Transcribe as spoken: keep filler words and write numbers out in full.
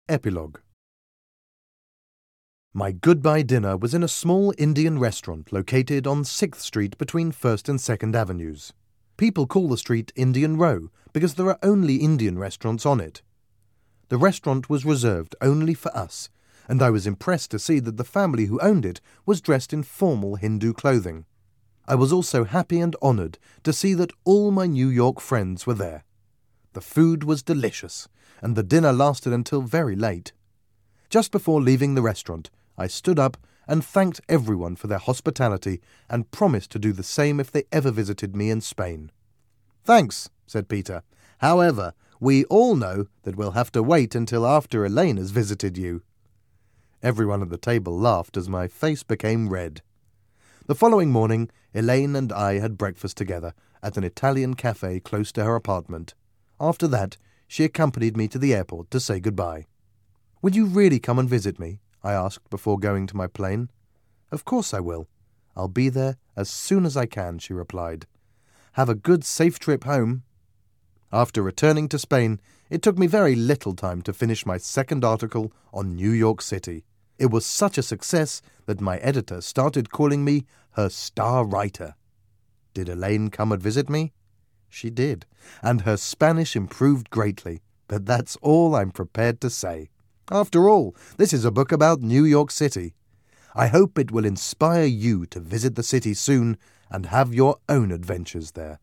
Epilogue. My goodbye dinner was in a small Indian restaurant located on sixth Street between first and second Avenues. People call the street Indian Row because there are only Indian restaurants on it. The restaurant was reserved only for us, and I was impressed to see that the family who owned it was dressed in formal Hindu clothing. I was also happy and honoured to see that all my New York friends were there. The food was delicious, and the dinner lasted until very late. Just before leaving the restaurant, I stood up and thanked everyone for their hospitality and promised to do the same if they ever visited me in Spain. "Thanks," said Peter. "However, we all know that we'll have to wait until after Elaine has visited you." Everyone at the table laughed as my face became red. The following morning, Elaine and I had breakfast together at an Italian cafe close to her apartment. After that, she accompanied me to the airport to say goodbye. "Will you really come and visit me?" I asked before going to my plane. "Of course I will. I'll be there as soon as I can," she replied. "Have a good, safe trip home." After returning to Spain, it took me very little time to finish my second article on New York City. It was such a success that my editor started calling me her star writer. Did Elaine come and visit me? She did, and her Spanish improved greatly, but that's all I'm prepared to say. After all, this is a book about New York City. I hope it will inspire you to visit the city soon and have your own adventures there.